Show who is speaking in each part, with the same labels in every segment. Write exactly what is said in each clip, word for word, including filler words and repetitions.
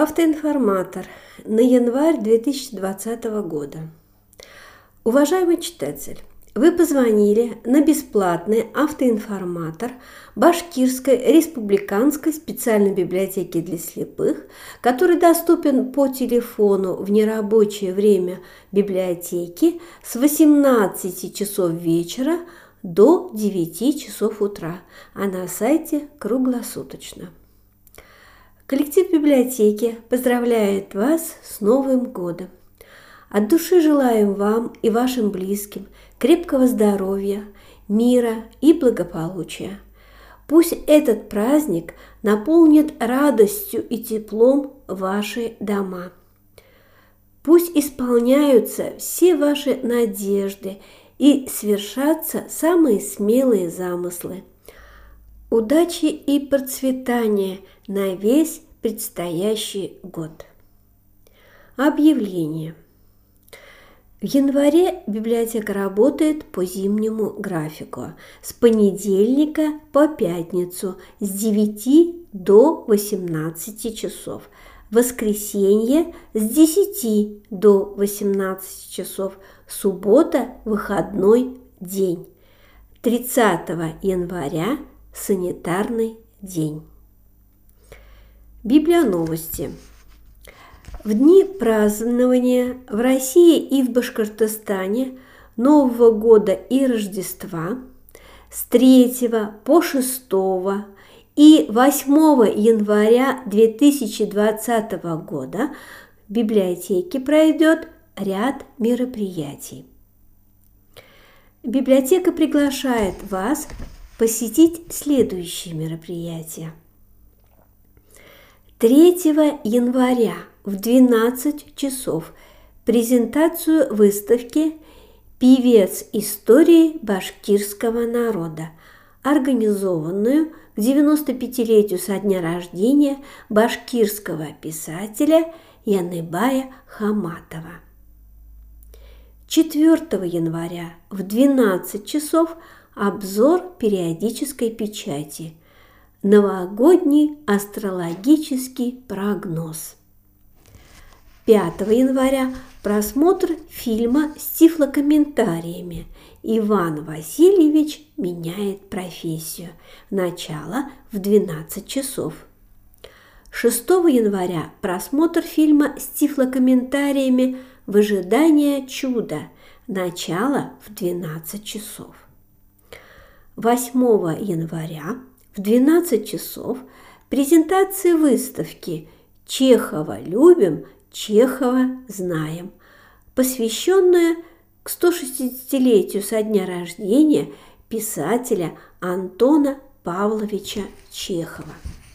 Speaker 1: Автоинформатор на январь две тысячи двадцатого года. Уважаемый читатель, вы позвонили на бесплатный автоинформатор Башкирской республиканской специальной библиотеки для слепых, который доступен по телефону в нерабочее время библиотеки с восемнадцати часов вечера до девяти часов утра, а на сайте круглосуточно. Коллектив библиотеки поздравляет вас с Новым годом. От души желаем вам и вашим близким крепкого здоровья, мира и благополучия. Пусть этот праздник наполнит радостью и теплом ваши дома. Пусть исполняются все ваши надежды и свершатся самые смелые замыслы. Удачи и процветания на весь предстоящий год. Объявление. В январе библиотека работает по зимнему графику с понедельника по пятницу с девяти до восемнадцати часов, в воскресенье с десяти до восемнадцати часов, суббота – выходной день. тридцатого января – санитарный день. Библионовости. В дни празднования в России и в Башкортостане Нового года и Рождества с третьего по шестое и восьмого января две тысячи двадцатого года в библиотеке пройдет ряд мероприятий. Библиотека приглашает вас посетить следующие мероприятия. третьего января в двенадцать часов презентацию выставки «Певец истории башкирского народа», организованную к девяностопятилетию со дня рождения башкирского писателя Яныбая Хаматова. четвёртого января в двенадцать часов обзор периодической печати, новогодний астрологический прогноз. пятого января просмотр фильма с тифлокомментариями «Иван Васильевич меняет профессию». Начало в двенадцать часов. шестого января просмотр фильма с тифлокомментариями «В ожидании чуда». Начало в двенадцать часов. восьмого января в двенадцать часов презентация выставки «Чехова любим, Чехова знаем», посвященная к сто шестидесятилетию со дня рождения писателя Антона Павловича Чехова.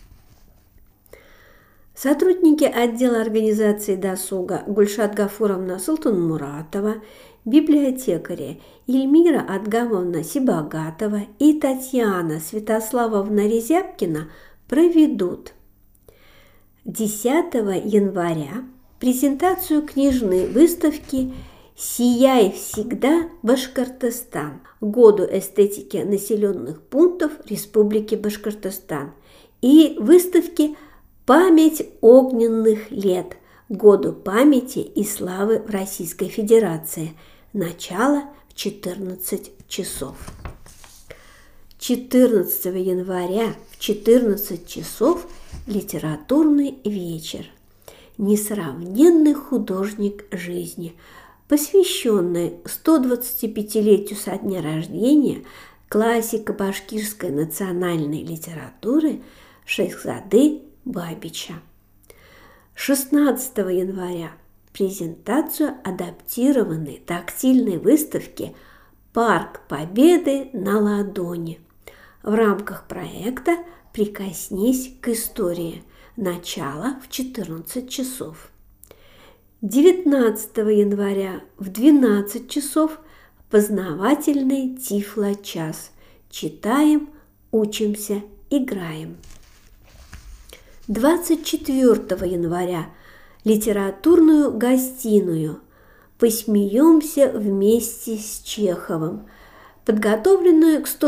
Speaker 1: Сотрудники отдела организации досуга Гульшат Гафуровна Султанмуратова, библиотекари Эльмира Адгамовна Сибагатова и Татьяна Святославовна Резябкина проведут десятого января презентацию книжной выставки «Сияй всегда, Башкортостан. Году эстетики населенных пунктов Республики Башкортостан» и выставки «Память огненных лет. Году памяти и славы в Российской Федерации». Начало в четырнадцать часов. четырнадцатого января в четырнадцать часов литературный вечер «Несравненный художник жизни», посвященный сто двадцатипятилетию со дня рождения классика башкирской национальной литературы Шейхзады Бабича. шестнадцатого января презентацию адаптированной тактильной выставки «Парк Победы на ладони» в рамках проекта «Прикоснись к истории». Начало в четырнадцать часов. девятнадцатого января в двенадцать часов познавательный тифлочас. Читаем, учимся, играем. двадцать четвёртого января литературную гостиную «Посмеемся вместе с Чеховым», подготовленную к сто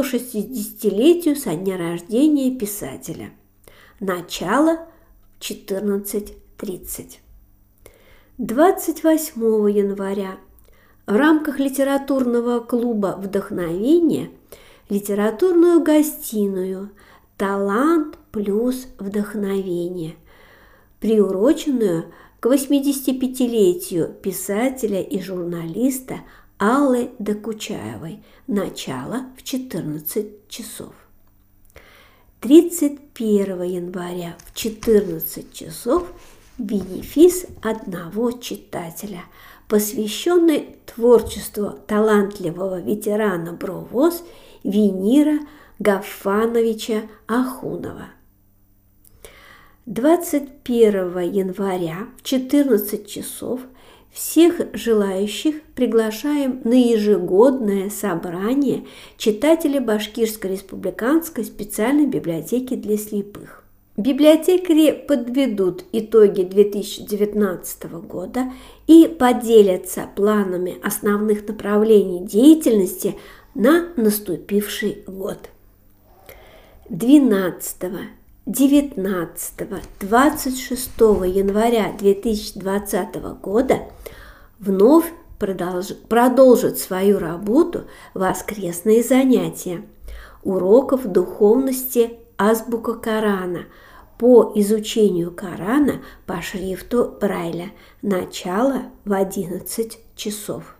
Speaker 1: шестидесятилетию со дня рождения писателя. Начало в четырнадцать тридцать. двадцать восьмого января в рамках литературного клуба «Вдохновение» литературную гостиную «Талант плюс вдохновение», приуроченную к восьмидесятипятилетию писателя и журналиста Аллы Докучаевой, начало в четырнадцать часов. тридцать первого января в четырнадцать часов бенефис одного читателя, посвященный творчеству талантливого ветерана БроВоз Венира Гафановича Ахунова. двадцать первого января в четырнадцать часов всех желающих приглашаем на ежегодное собрание читателей Башкирской республиканской специальной библиотеки для слепых. Библиотекари подведут итоги две тысячи девятнадцатого года и поделятся планами основных направлений деятельности на наступивший год. двенадцатого, девятнадцатого, двадцать шестого января две тысячи двадцатого года вновь продолж... продолжат свою работу воскресные занятия уроков духовности азбука Корана по изучению Корана по шрифту Брайля. Начало в одиннадцать часов.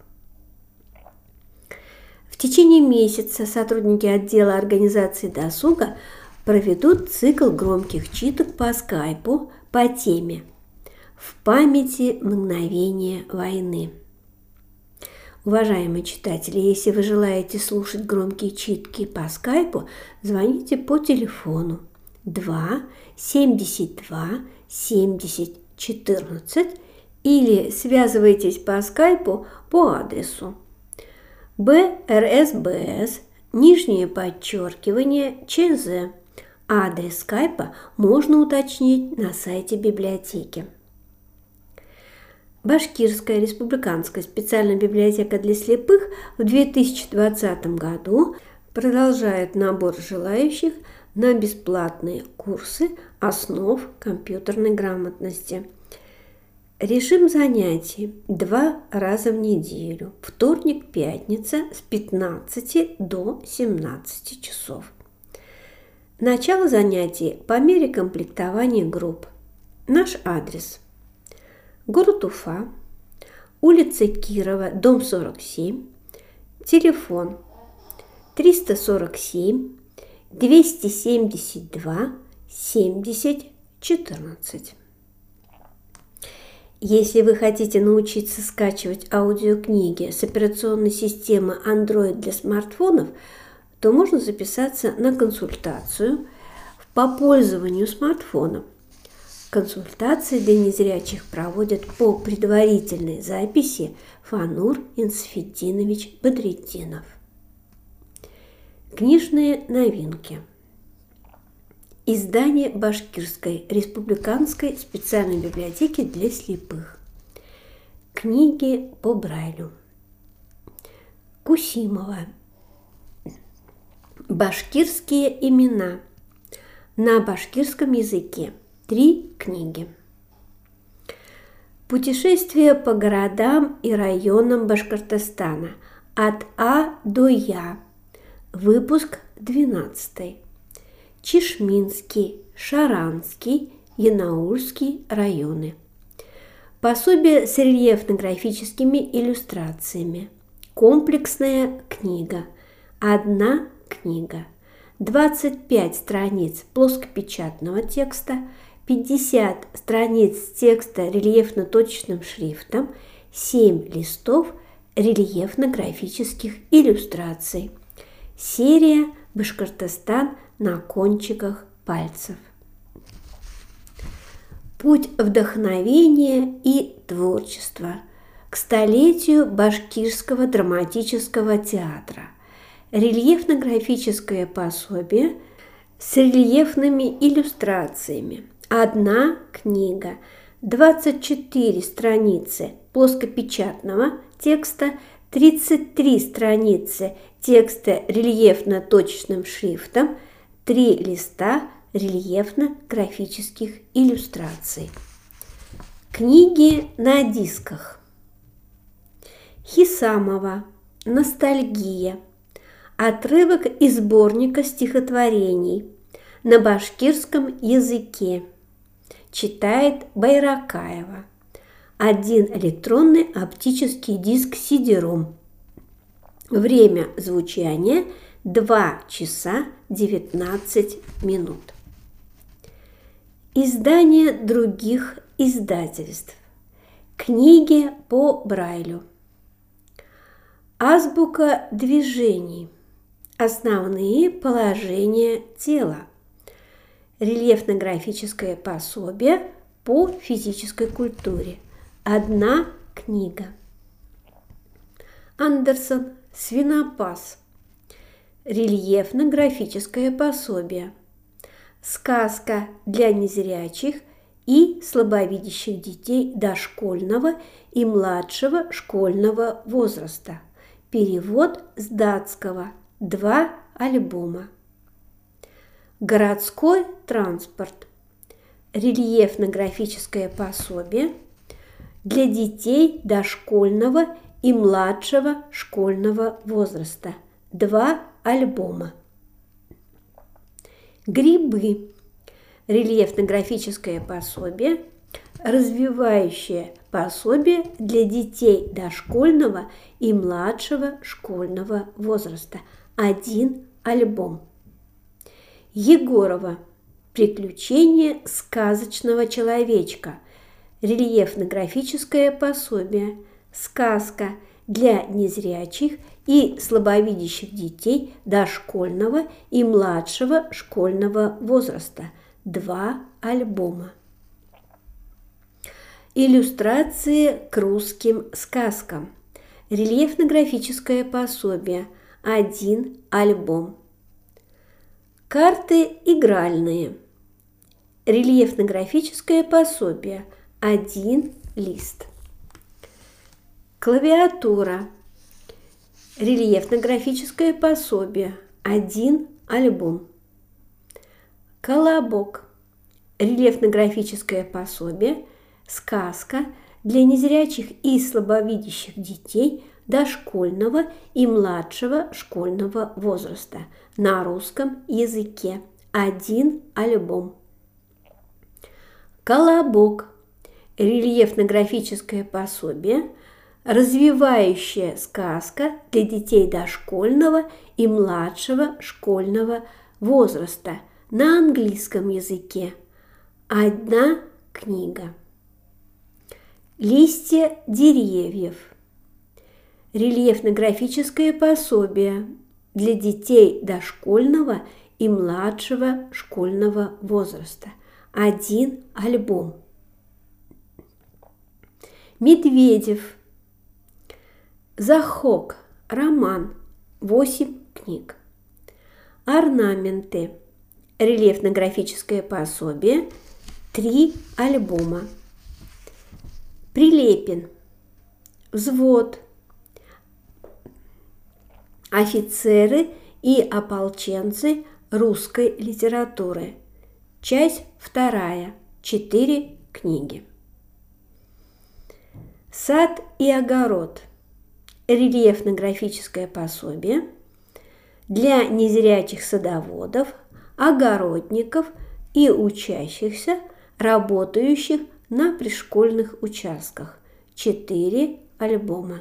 Speaker 1: В течение месяца сотрудники отдела организации досуга проведут цикл громких читок по скайпу по теме «В памяти мгновения войны». Уважаемые читатели, если вы желаете слушать громкие читки по скайпу, звоните по телефону два семьдесят два семьдесят четырнадцать или связывайтесь по скайпу по адресу бэ эр эс бэ эс, нижнее подчеркивание, че зэ. Адрес скайпа можно уточнить на сайте библиотеки. Башкирская республиканская специальная библиотека для слепых в две тысячи двадцатом году продолжает набор желающих на бесплатные курсы основ компьютерной грамотности. Режим занятий два раза в неделю, вторник, пятница с пятнадцати до семнадцати часов. Начало занятий по мере комплектования групп. Наш адрес: город Уфа, улица Кирова, дом сорок семь, телефон триста сорок семь двести семьдесят два семьдесят четырнадцать. Если вы хотите научиться скачивать аудиокниги с операционной системы Android для смартфонов, то можно записаться на консультацию по пользованию смартфоном. Консультации для незрячих проводят по предварительной записи Фанур Инсфетдинович Бадретдинов. Книжные новинки. Издание Башкирской республиканской специальной библиотеки для слепых. Книги по Брайлю. Кусимова. Башкирские имена на башкирском языке. Три книги. Путешествие по городам и районам Башкортостана от А до Я. Выпуск двенадцатый. Чешминский, Шаранский, Янаульский районы. Пособие с рельефно-графическими иллюстрациями. Комплексная книга. Одна книга. двадцать пять страниц плоскопечатного текста, пятьдесят страниц текста рельефно-точечным шрифтом, семь листов рельефно-графических иллюстраций. Серия «Башкортостан на кончиках пальцев». Путь вдохновения и творчества к столетию Башкирского драматического театра. Рельефно-графическое пособие с рельефными иллюстрациями. Одна книга. двадцать четыре страницы плоскопечатного текста, тридцать три страницы текста рельефно-точечным шрифтом, три листа рельефно-графических иллюстраций. Книги на дисках. Хисамова «Ностальгия». Отрывок из сборника стихотворений на башкирском языке. Читает Байракаева. Один электронный оптический диск си ди-ром. Время звучания два часа девятнадцать минут. Издание других издательств. Книги по Брайлю. Азбука движений. Основные положения тела. Рельефно-графическое пособие по физической культуре. Одна книга. Андерсон «Свинопас». Рельефно-графическое пособие. Сказка для незрячих и слабовидящих детей дошкольного и младшего школьного возраста. Перевод с датского. Два альбома. Городской транспорт. Рельефно-графическое пособие для детей дошкольного и младшего школьного возраста. Два альбома. Грибы. Рельефно-графическое пособие, развивающее пособие для детей дошкольного и младшего школьного возраста. Один альбом. Егорова «Приключения сказочного человечка». Рельефно-графическое пособие. Сказка для незрячих и слабовидящих детей дошкольного и младшего школьного возраста. Два альбома. Иллюстрации к русским сказкам. Рельефно-графическое пособие. Один альбом. Карты игральные. Рельефно-графическое пособие. Один лист. Клавиатура. Рельефно-графическое пособие. Один альбом. Колобок. Рельефно-графическое пособие. Сказка для незрячих и слабовидящих детей дошкольного и младшего школьного возраста на русском языке. Один альбом. Колобок. Рельефно-графическое пособие. Развивающая сказка для детей дошкольного и младшего школьного возраста на английском языке. Одна книга. Листья деревьев. Рельефно-графическое пособие для детей дошкольного и младшего школьного возраста. Один альбом. Медведев. Захок. Роман. Восемь книг. Орнаменты. Рельефно-графическое пособие. Три альбома. Прилепин. Взвод. Офицеры и ополченцы русской литературы. Часть вторая. Четыре книги. Сад и огород. Рельефно-графическое пособие для незрячих садоводов, огородников и учащихся, работающих на пришкольных участках. Четыре альбома.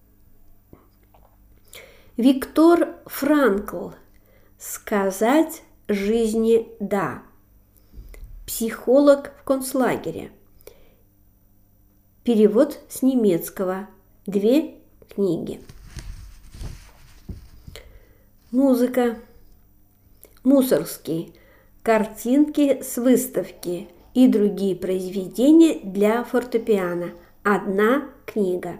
Speaker 1: Виктор Франкл. Сказать жизни «да». Психолог в концлагере. Перевод с немецкого. Две книги. Музыка. Мусоргский. Картинки с выставки и другие произведения для фортепиано. Одна книга.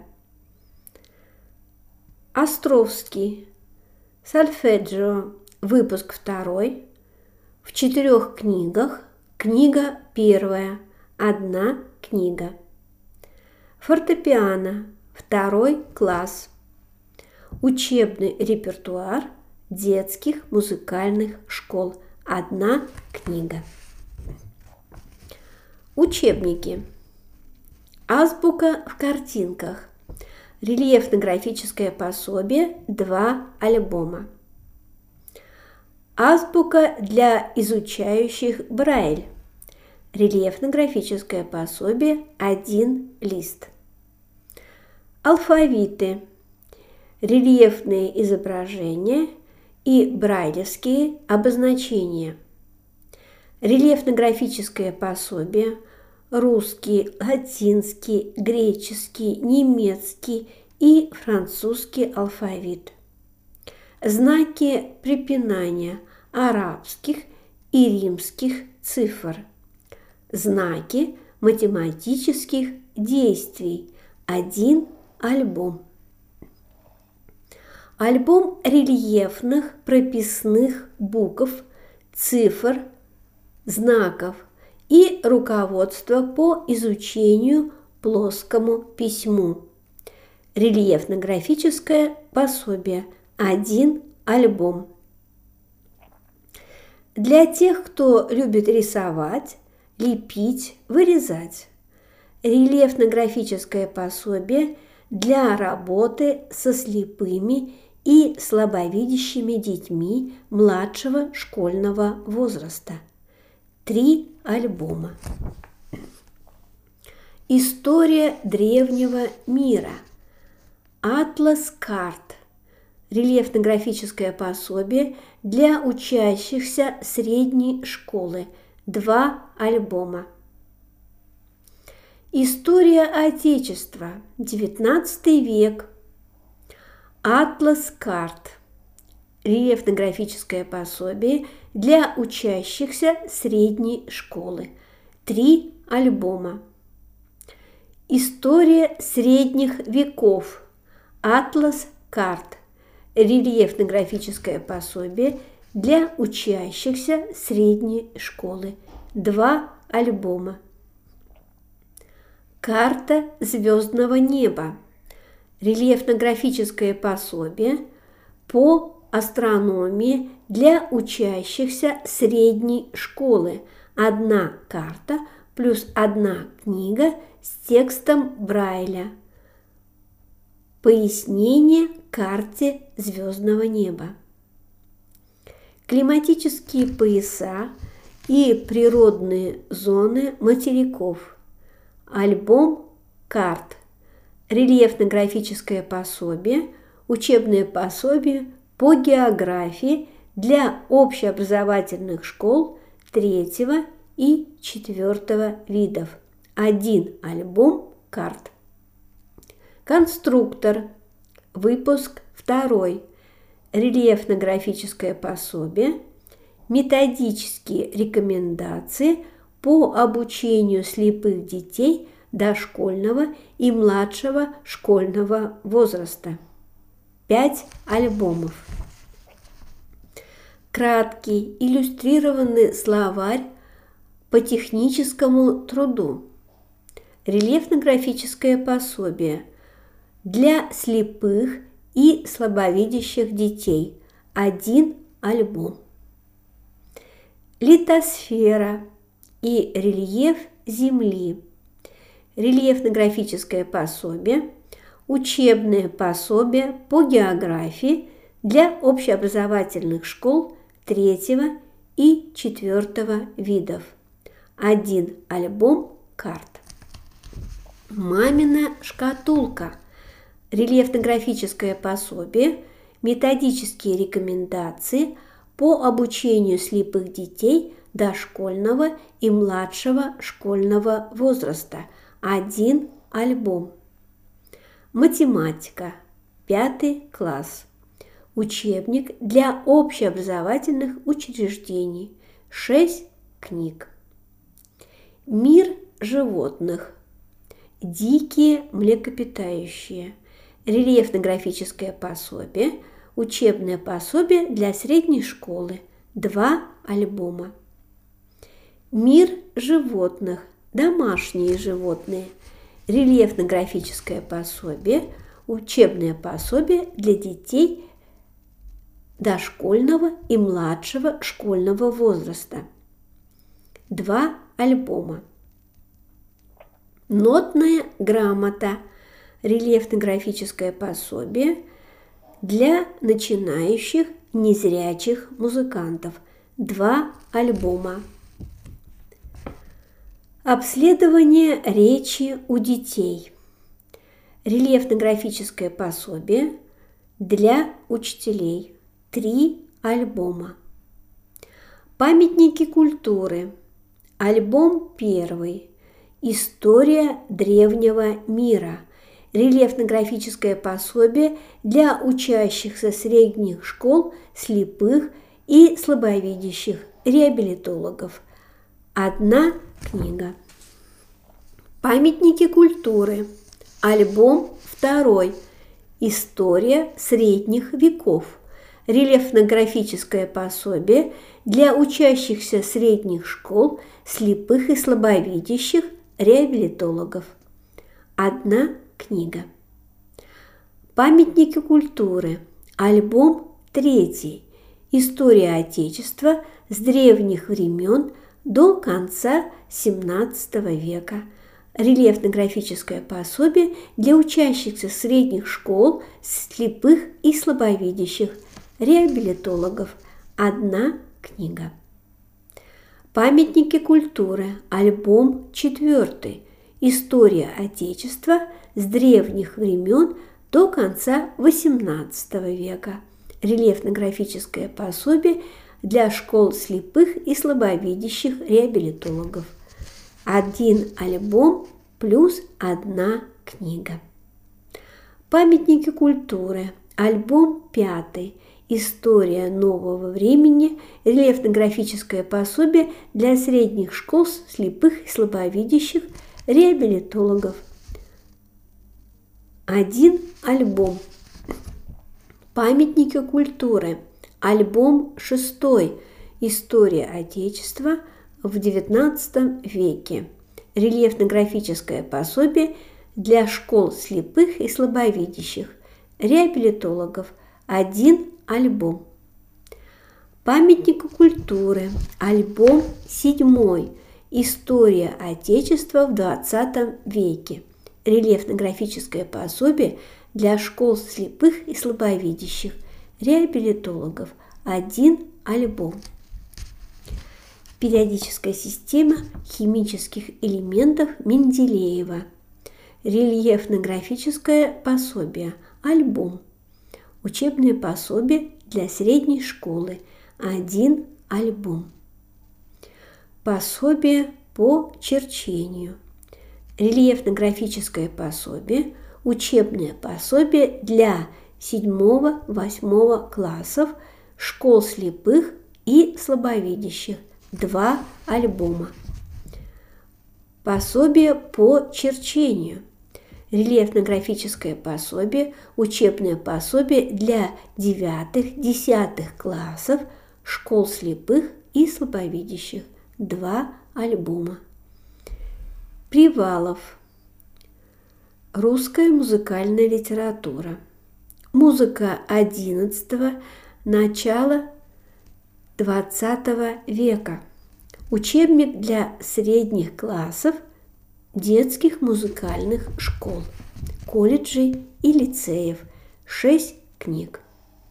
Speaker 1: Островский. Сольфеджио. Выпуск второй. В четырех книгах. Книга первая. Одна книга. Фортепиано. Второй класс. Учебный репертуар детских музыкальных школ. Одна книга. Учебники. Азбука в картинках. Рельефно-графическое пособие, два альбома. Азбука для изучающих Брайль. Рельефно-графическое пособие, один лист. Алфавиты. Рельефные изображения и брайлевские обозначения. Рельефно-графическое пособие, русский, латинский, греческий, немецкий и французский алфавит. Знаки препинания арабских и римских цифр. Знаки математических действий. Один альбом. Альбом рельефных прописных букв, цифр, знаков и руководство по изучению плоскому письму. Рельефно-графическое пособие, один альбом. Для тех, кто любит рисовать, лепить, вырезать. Рельефно-графическое пособие для работы со слепыми и слабовидящими детьми младшего школьного возраста. Три альбома. История древнего мира. Атлас карт. Рельефно-графическое пособие для учащихся средней школы. Два альбома. История Отечества. девятнадцатый век. Атлас карт. Рельефно-графическое пособие для учащихся средней школы. Три альбома. История средних веков. Атлас карт. Рельефно-графическое пособие для учащихся средней школы. Два альбома. Карта звездного неба. Рельефно-графическое пособие по астрономии для учащихся средней школы. Одна карта плюс одна книга с текстом Брайля. Пояснение карте звездного неба. Климатические пояса и природные зоны материков. Альбом карт. Рельефно-графическое пособие, учебное пособие по географии для общеобразовательных школ третьего и четвертого видов. Один альбом карт. Конструктор. Выпуск второй. Рельефно-графическое пособие. Методические рекомендации по обучению слепых детей дошкольного и младшего школьного возраста. Пять альбомов. Краткий иллюстрированный словарь по техническому труду. Рельефно-графическое пособие для слепых и слабовидящих детей. Один альбом. Литосфера и рельеф Земли. Рельефно-графическое пособие, учебное пособие по географии для общеобразовательных школ третьего и четвертого видов. Один альбом карт. Мамина шкатулка. Рельефно-графическое пособие, методические рекомендации по обучению слепых детей дошкольного и младшего школьного возраста. Один альбом. Математика. Пятый класс. Учебник для общеобразовательных учреждений. Шесть книг. Мир животных. Дикие млекопитающие. Рельефно-графическое пособие, учебное пособие для средней школы. Два альбома. Мир животных. Домашние животные. Рельефно-графическое пособие, учебное пособие для детей дошкольного и младшего школьного возраста. Два альбома. Нотная грамота. Рельефно-графическое пособие для начинающих незрячих музыкантов. Два альбома. Обследование речи у детей. Рельефно-графическое пособие для учителей. Три альбома. Памятники культуры. Альбом первый. История древнего мира. Рельефно-графическое пособие для учащихся средних школ слепых и слабовидящих реабилитологов. Одна книга. Памятники культуры. Альбом второй. История средних веков. Рельефно-графическое пособие для учащихся средних школ слепых и слабовидящих реабилитологов. Одна книга. Памятники культуры. Альбом третий. История Отечества с древних времен до конца семнадцатого века. Рельефно-графическое пособие для учащихся средних школ слепых и слабовидящих реабилитологов. Одна книга. Памятники культуры. Альбом четвертый. История Отечества с древних времен до конца восемнадцатого века. Рельефно-графическое пособие для школ слепых и слабовидящих реабилитологов. Один альбом плюс одна книга. Памятники культуры. Альбом пятый. История нового времени. Рельефно-графическое пособие для средних школ слепых и слабовидящих реабилитологов. Один альбом. Памятники культуры. Альбом шестой. История Отечества в девятнадцатом веке. Рельефно-графическое пособие для школ слепых и слабовидящих реабилитологов. Один альбом. Памятники культуры. Альбом седьмой. История Отечества в двадцатом веке. Рельефно-графическое пособие для школ слепых и слабовидящих реабилитологов. Один альбом. Периодическая система химических элементов Менделеева. Рельефно-графическое пособие. Альбом. Учебное пособие для средней школы. Один альбом. Пособие по черчению. Рельефно-графическое пособие. Учебное пособие для седьмого-восьмого классов школ слепых и слабовидящих. Два альбома. Пособие по черчению. Рельефно-графическое пособие. Учебное пособие для девятых-десятых классов школ слепых и слабовидящих. Два альбома. Привалов. Русская музыкальная литература. Музыка одиннадцатого – начала двадцатого века. Учебник для средних классов детских музыкальных школ, колледжей и лицеев. Шесть книг.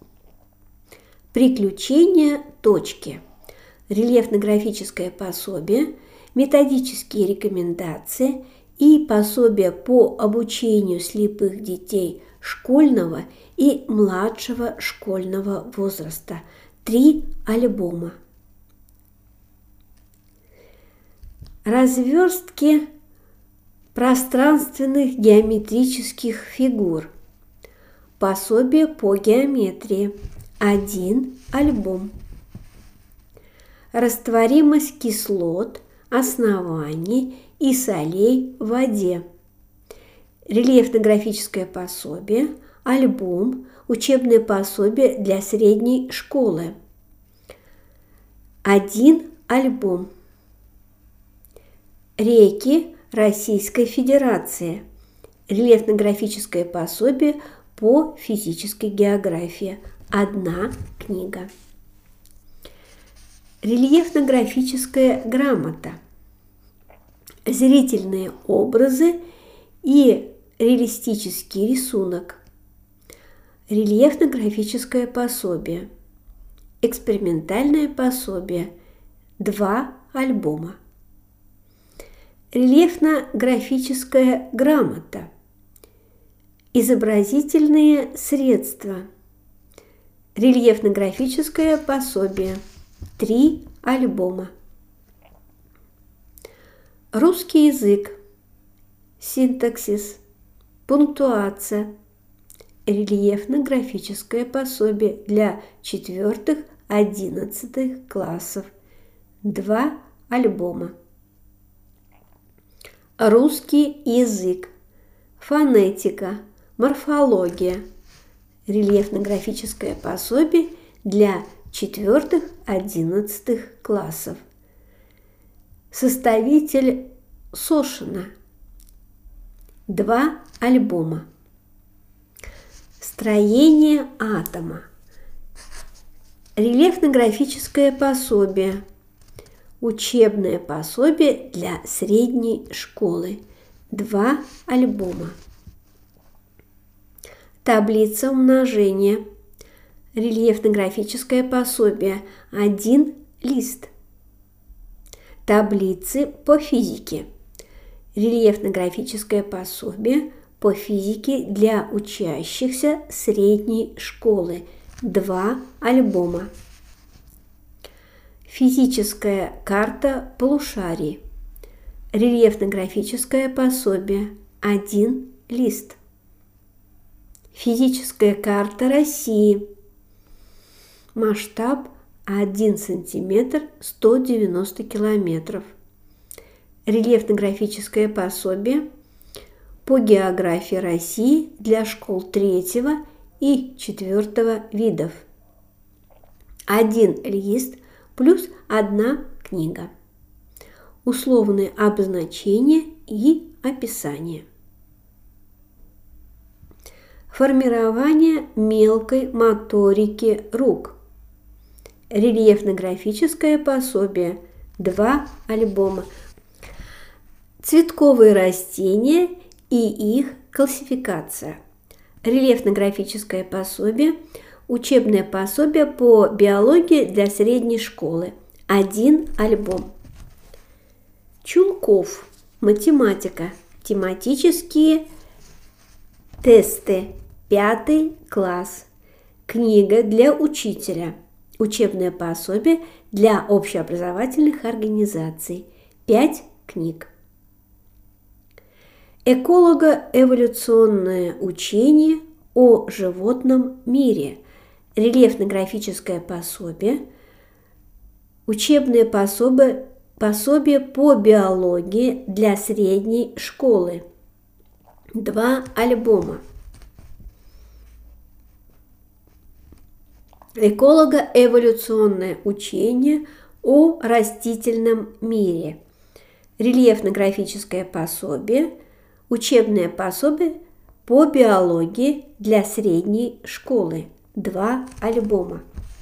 Speaker 1: Приключения точки. Рельефно-графическое пособие, методические рекомендации и пособия по обучению слепых детей школьного и младшего школьного возраста. Три альбома. Разверстки пространственных геометрических фигур. Пособие по геометрии. Один альбом. Растворимость кислот, оснований и солей в воде. Рельефно-графическое пособие. Альбом. Учебное пособие для средней школы. Один альбом. Реки Российской Федерации. Рельефно-графическое пособие по физической географии. Одна книга. Рельефно-графическая грамота. зрительные образы и реалистический рисунок, рельефно-графическое пособие, экспериментальное пособие, два альбома, рельефно-графическая грамота, изобразительные средства, рельефно-графическое пособие, три альбома, русский язык, синтаксис, пунктуация, рельефно-графическое пособие для четвёртых-одиннадцатых классов, два альбома, русский язык, фонетика, морфология, рельефно-графическое пособие для четвёртых-одиннадцатых классов. Составитель Сошина, два альбома. Строение атома, рельефно-графическое пособие, учебное пособие для средней школы, два альбома. Таблица умножения, рельефно-графическое пособие, один лист. Таблицы по физике, рельефно-графическое пособие по физике для учащихся средней школы, два альбома. Физическая карта полушарий, рельефно-графическое пособие, один лист. Физическая карта России, масштаб один сантиметр сто девяносто километров. Рельефно-графическое пособие по географии России для школ третьего и четвертого видов. Один лист плюс одна книга. Условные обозначения и описание. Формирование мелкой моторики рук. Рельефно-графическое пособие, два альбома. Цветковые растения и их классификация. Рельефно-графическое пособие, учебное пособие по биологии для средней школы, один альбом. Чулков, математика, тематические тесты, пятый класс, книга для учителя, учебное пособие для общеобразовательных организаций, пять книг. Эколого-эволюционное учение о животном мире, рельефно-графическое пособие, учебное пособие, пособие по биологии для средней школы, два альбома. Эколого-эволюционное учение о растительном мире, рельефно-графическое пособие, учебное пособие по биологии для средней школы, два альбома.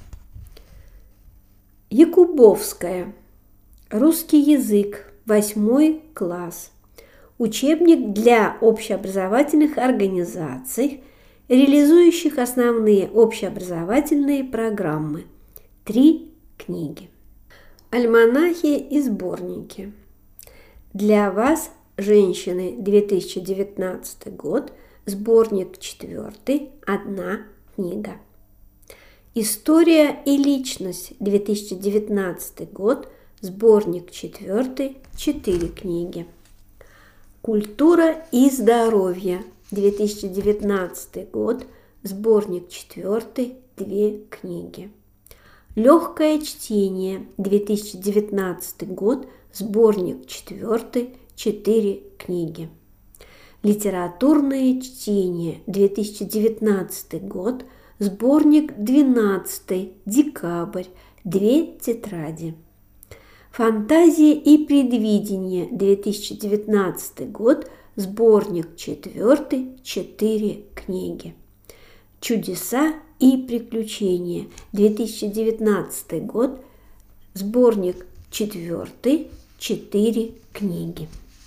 Speaker 1: Якубовская, русский язык, восьмой класс, учебник для общеобразовательных организаций, реализующих основные общеобразовательные программы, три книги. Альманахи и сборники. Для вас, женщины, две тысячи девятнадцатый год, сборник четвертый, одна книга. История и личность, две тысячи девятнадцатый год, сборник четвертый, четыре книги. Культура и здоровье, две тысячи девятнадцатый год, сборник четвертый, две книги. Легкое чтение, две тысячи девятнадцатый год, сборник четвертый, четыре книги. Литературное чтение, две тысячи девятнадцатый год, сборник двенадцатый, декабрь, две тетради. Фантазия и предвидение, две тысячи девятнадцатый год, сборник четвертый, четыре книги. Чудеса и приключения, две тысячи девятнадцатый год, сборник четвертый, четыре книги.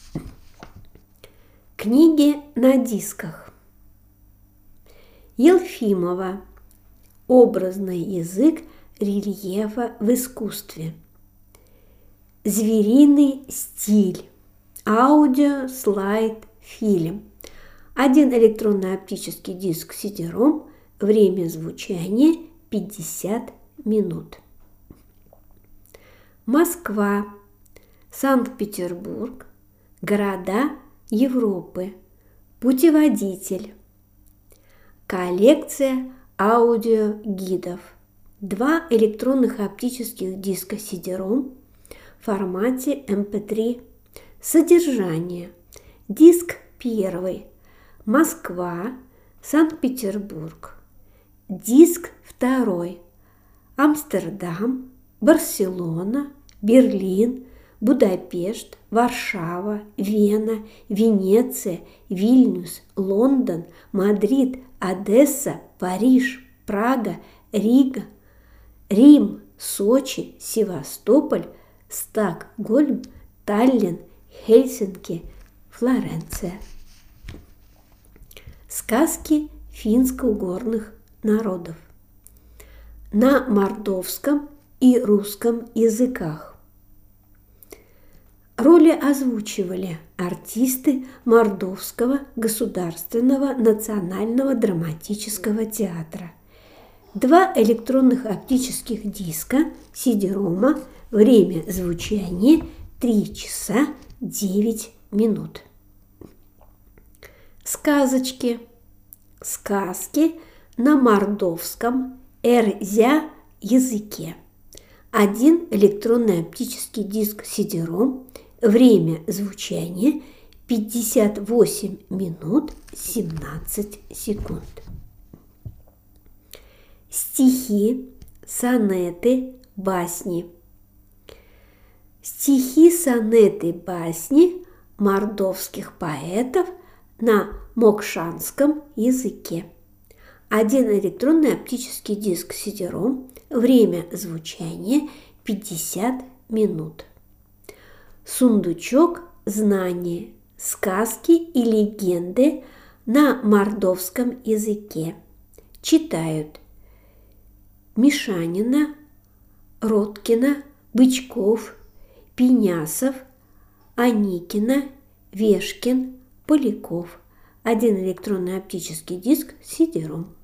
Speaker 1: Книги на дисках. Елфимова. Образный язык рельефа в искусстве. Звериный стиль. Аудио, слайд, фильм. Один электронный оптический диск си ди ром. Время звучания пятьдесят минут. Москва. Санкт-Петербург. Города Европы. Путеводитель. Коллекция аудиогидов. Два электронных оптических диска си ди ром в формате эм пэ три. Содержание. Диск первый. Москва, Санкт-Петербург. Диск второй. Амстердам, Барселона, Берлин, Будапешт, Варшава, Вена, Венеция, Вильнюс, Лондон, Мадрид, Одесса, Париж, Прага, Рига, Рим, Сочи, Севастополь, Стокгольм, Таллин, Хельсинки, Флоренция. Сказки финско-угорных народов. На мордовском и русском языках. Роли озвучивали артисты Мордовского государственного национального драматического театра. Два электронных оптических диска си ди рома. Время звучания три часа девять минут. Сказочки. Сказки на мордовском эрзя языке. Один электронный оптический диск си ди ром. Время звучания пятьдесят восемь минут семнадцать секунд. Стихи, сонеты, басни. Стихи, сонеты, басни мордовских поэтов на мокшанском языке. Один электронный оптический диск си ди ром. Время звучания пятьдесят минут. Сундучок знаний. Сказки и легенды на мордовском языке. Читают Мишанина, Роткина, Бычков, Пенясов, Аникина, Вешкин, Поляков. Один электронный оптический диск си ди ром.